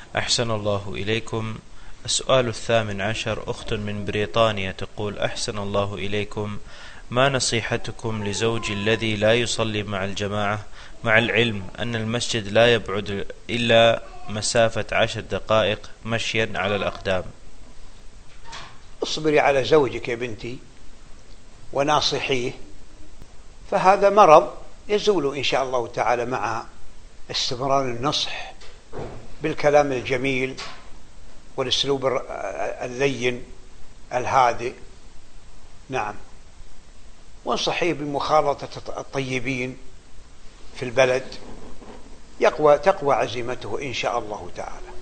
أحسن الله إليكم. السؤال 18، أخت من بريطانيا تقول: أحسن الله إليكم، ما نصيحتكم لزوجي الذي لا يصلي مع الجماعة، مع العلم أن المسجد لا يبعد إلا مسافة 10 دقائق مشيا على الأقدام؟ اصبري على زوجك يا بنتي وناصحيه، فهذا مرض يزول إن شاء الله تعالى مع استمرار النصح بالكلام الجميل والأسلوب اللين الهادئ. نعم، وانصحيه بمخالطة الطيبين في البلد، تقوى عزيمته إن شاء الله تعالى.